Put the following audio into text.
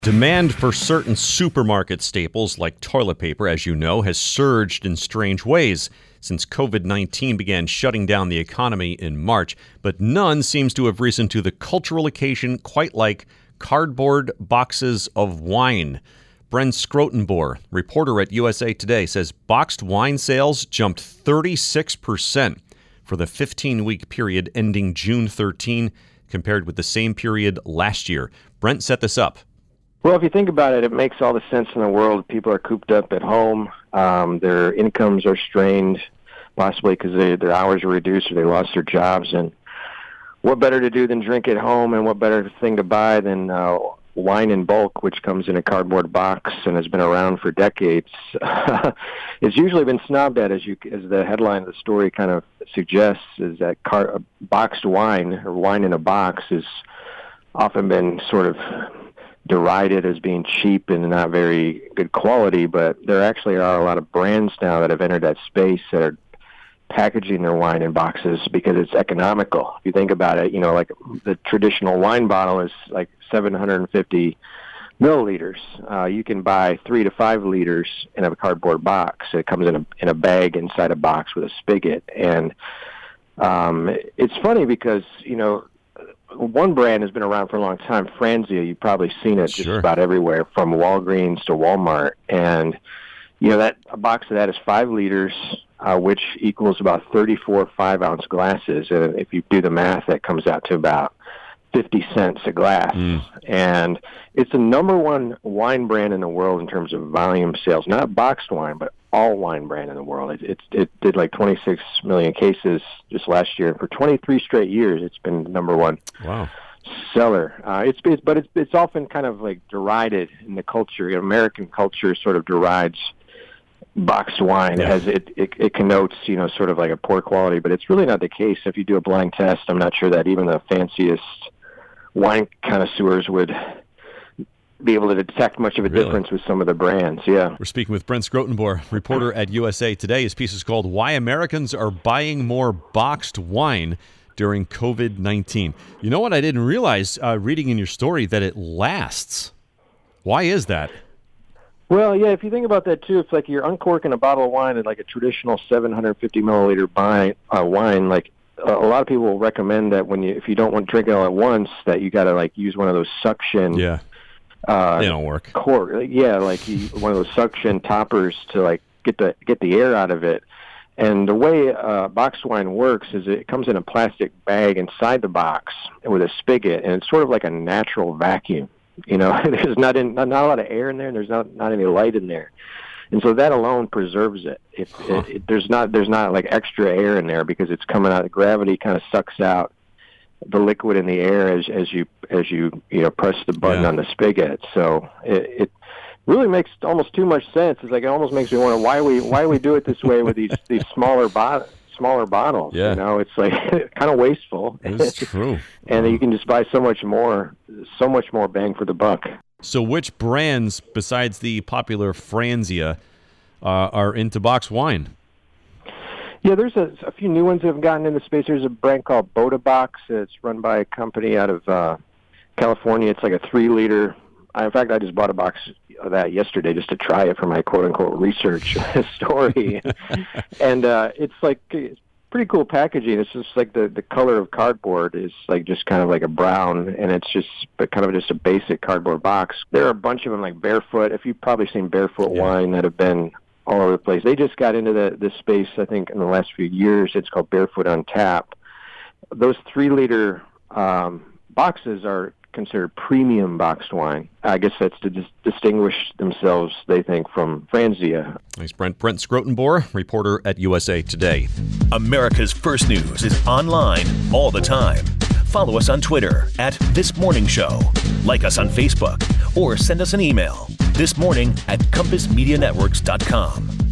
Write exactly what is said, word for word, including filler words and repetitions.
Demand for certain supermarket staples like toilet paper, as you know, has surged in strange ways since covid nineteen began shutting down the economy in March. But none seems to have risen to the cultural occasion quite like cardboard boxes of wine. Brent Scrotenboer, reporter at U S A Today, says boxed wine sales jumped thirty-six percent for the fifteen-week period ending June thirteenth compared with the same period last year. Brent set this up. Well, if you think about it, it makes all the sense in the world. People are cooped up at home. Um, their incomes are strained, possibly because their hours are reduced or they lost their jobs. And what better to do than drink at home, and what better thing to buy than uh, wine in bulk, which comes in a cardboard box and has been around for decades. It's usually been snobbed at, as you as the headline of the story kind of suggests, is that car, boxed wine or wine in a box has often been sort of derided as being cheap and not very good quality, but there actually are a lot of brands now that have entered that space that are packaging their wine in boxes because it's economical. If you think about it, you know, like the traditional wine bottle is like seven hundred fifty milliliters. Uh, you can buy three to five liters in a cardboard box. It comes in a in a bag inside a box with a spigot. And um, it's funny because, you know, one brand has been around for a long time, Franzia. You've probably seen it just Sure. about everywhere, from Walgreens to Walmart. And, you know, that a box of that is five liters, uh, which equals about thirty-four five-ounce glasses. And if you do the math, that comes out to about fifty cents a glass. Mm. And it's the number one wine brand in the world in terms of volume sales, not boxed wine, but all wine brand in the world. It, it, it did like twenty-six million cases just last year. For twenty-three straight years, it's been the number one Wow. seller. Uh, it's, it's but it's it's often kind of like derided in the culture. American culture sort of derides boxed wine Yeah. as it, it it connotes, you know, sort of like a poor quality, but it's really not the case. If you do a blind test, I'm not sure that even the fanciest wine connoisseurs would be able to detect much of a Really? difference with some of the brands. Yeah. We're speaking with Brent Scrotenboer, reporter at U S A Today. His piece is called Why Americans Are Buying More Boxed Wine During covid nineteen. You know what? I didn't realize, uh, reading in your story, that it lasts. Why is that? Well, yeah, if you think about that, too, it's like you're uncorking a bottle of wine in like a traditional seven hundred fifty milliliter buy, uh, wine. Like uh, a lot of people will recommend that when you, if you don't want to drink it all at once, that you got to like use one of those suction. Yeah, Uh, they don't work. Cork, yeah, like you, one of those suction toppers to like get the get the air out of it. And the way uh, boxed wine works is it comes in a plastic bag inside the box with a spigot, and it's sort of like a natural vacuum. You know, there's not in, not, not a lot of air in there, and there's not not any light in there, and so that alone preserves it. If Huh. it, it, there's not there's not like extra air in there because it's coming out. Gravity kind of sucks out the liquid in the air as as you as you you know press the button Yeah. on the spigot. So it, it really makes almost too much sense. It's like it almost makes me wonder why we why we do it this way with these these smaller bot smaller bottles. Yeah. You know, it's like kind of wasteful. It's true. And you can just buy so much more, so much more bang for the buck. So which brands, besides the popular Franzia, uh, are into boxed wine? Yeah, there's a, a few new ones that have gotten into space. There's a brand called Boda Box. It's run by a company out of uh, California. It's like a three-liter. I, in fact, I just bought a box of that yesterday just to try it for my quote-unquote research story. And uh, it's like it's pretty cool packaging. It's just like the, the color of cardboard is like just kind of like a brown, and it's just but kind of just a basic cardboard box. There are a bunch of them like Barefoot. If you've probably seen Barefoot Yeah. wine that have been all over the place. They just got into the this space, I think, in the last few years. It's called Barefoot on Tap. Those three-liter um, boxes are considered premium boxed wine. I guess that's to dis- distinguish themselves, they think, from Franzia. Thanks, Brent. Brent Scrotenboer, reporter at U S A Today. America's First News is online all the time. Follow us on Twitter at This Morning Show. Like us on Facebook or send us an email. This morning at compass media networks dot com.